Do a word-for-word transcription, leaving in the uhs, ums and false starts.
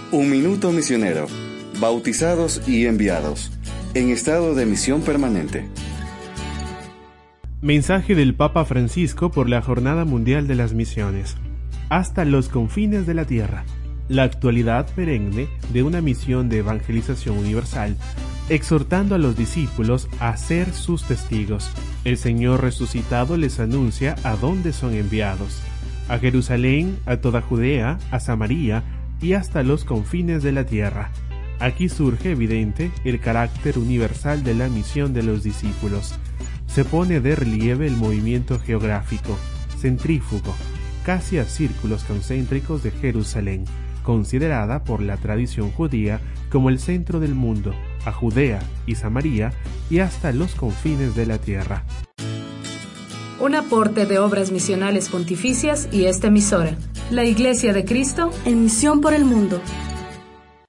Un minuto misionero. Bautizados y enviados. En estado de misión permanente. Mensaje del Papa Francisco por la Jornada Mundial de las Misiones. Hasta los confines de la tierra. La actualidad perenne de una misión de evangelización universal, exhortando a los discípulos a ser sus testigos. El Señor resucitado les anuncia a dónde son enviados: a Jerusalén, a toda Judea, a Samaria y hasta los confines de la tierra. Aquí surge evidente el carácter universal de la misión de los discípulos. Se pone de relieve el movimiento geográfico, centrífugo, casi a círculos concéntricos de Jerusalén, considerada por la tradición judía como el centro del mundo, a Judea y Samaria y hasta los confines de la tierra. Un aporte de Obras Misionales Pontificias y esta emisora, la Iglesia de Cristo, en misión por el mundo.